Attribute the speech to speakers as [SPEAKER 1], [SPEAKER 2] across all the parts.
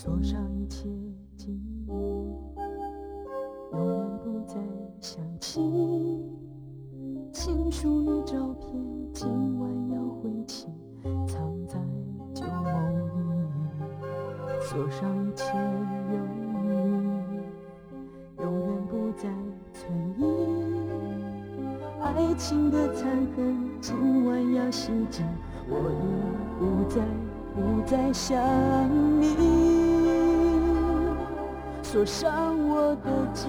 [SPEAKER 1] 锁上一切记忆，永远不再想起。情书与照片，今晚要回起，藏在旧梦里。锁上一切忧郁，永远不再存疑。爱情的残痕，今晚要洗净。我已不再想你。锁上我的记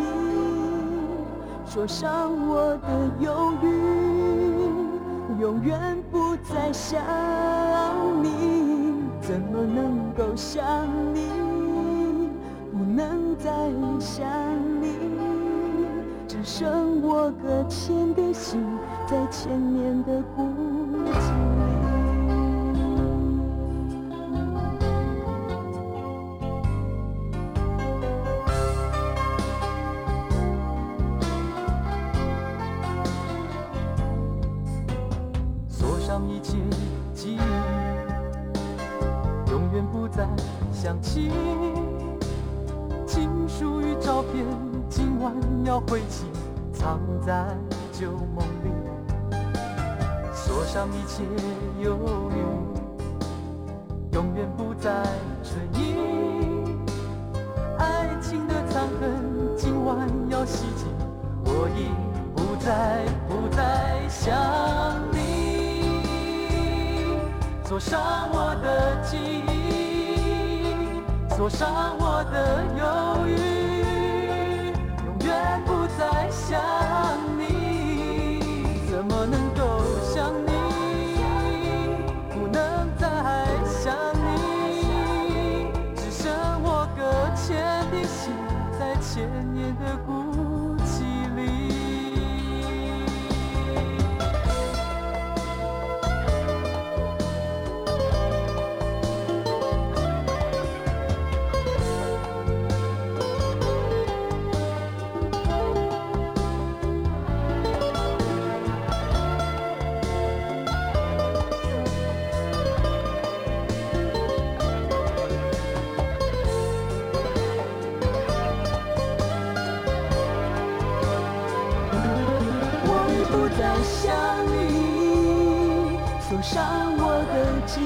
[SPEAKER 1] 忆，锁上我的忧郁，永远不再想你。怎么能够想你，不能再想你。只剩我搁浅的心，在千年的孤寂里。锁上一切记忆，永远不再想起。情书与照片，今晚要回起，藏在旧梦里。锁上一切忧郁，永远不再存疑。爱情的残痕，今晚要洗净。我已不再想你。锁上我的记忆，锁上我的忧郁，永远不再想你。怎么能够想你，不能再想你。只剩我搁浅的心，在千年的孤寂里。不再想你，锁上我的记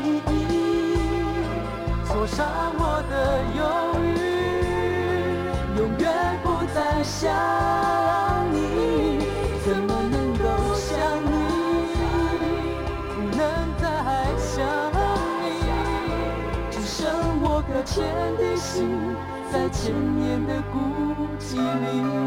[SPEAKER 1] 忆，锁上我的忧郁，永远不再想你。怎么能够想你，不能再想你。只剩我搁浅的心，在千年的孤寂里。